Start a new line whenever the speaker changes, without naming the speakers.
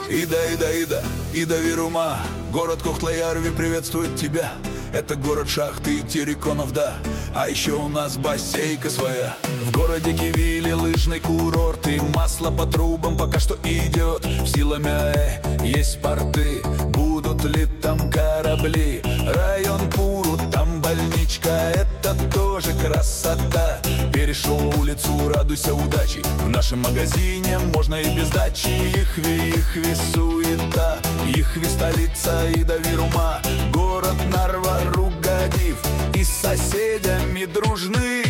Ида Вирума. Город Кохтла-Ярви приветствует тебя. Это город шахты и терриконов, да. А еще у нас бассейка своя. В городе Кивили лыжный курорт, и масло по трубам пока что идет. В Силамяе есть порты, будут ли там корабли. Район Пуру, там больничка, это тоже красота. Перешел улицу, радуйся удачи. В нашем магазине можно и без дачи. Ихви суета, Ихви столица Ида Вирума. Город Нарва, Ругадив, и с соседями дружны.